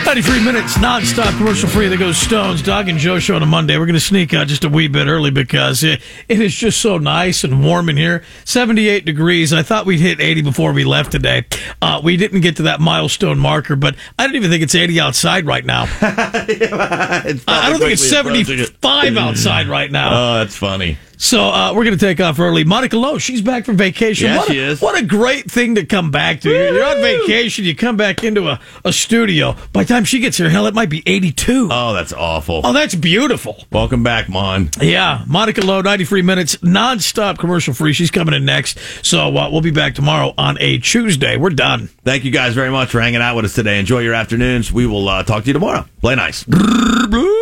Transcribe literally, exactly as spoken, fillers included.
ninety-three minutes, non-stop commercial-free. That goes Stones, Doug and Joe show on a Monday. We're going to sneak out just a wee bit early because it, it is just so nice and warm in here. seventy-eight degrees. I thought we'd hit eighty before we left today. Uh, we didn't get to that milestone marker, but I don't even think it's eighty outside right now. I I don't think it's seventy-five outside right now. Oh, that's funny. So uh, we're going to take off early. Monica Lowe, she's back from vacation. Yeah, what she a, is. What a great thing to come back to. You're, you're on vacation. You come back into a, a studio. By the time she gets here, hell, it might be eighty-two. Oh, that's awful. Oh, that's beautiful. Welcome back, Mon. Yeah, Monica Lowe, ninety-three minutes, nonstop commercial free. She's coming in next. So uh, we'll be back tomorrow on a Tuesday. We're done. Thank you guys very much for hanging out with us today. Enjoy your afternoons. We will uh, talk to you tomorrow. Play nice.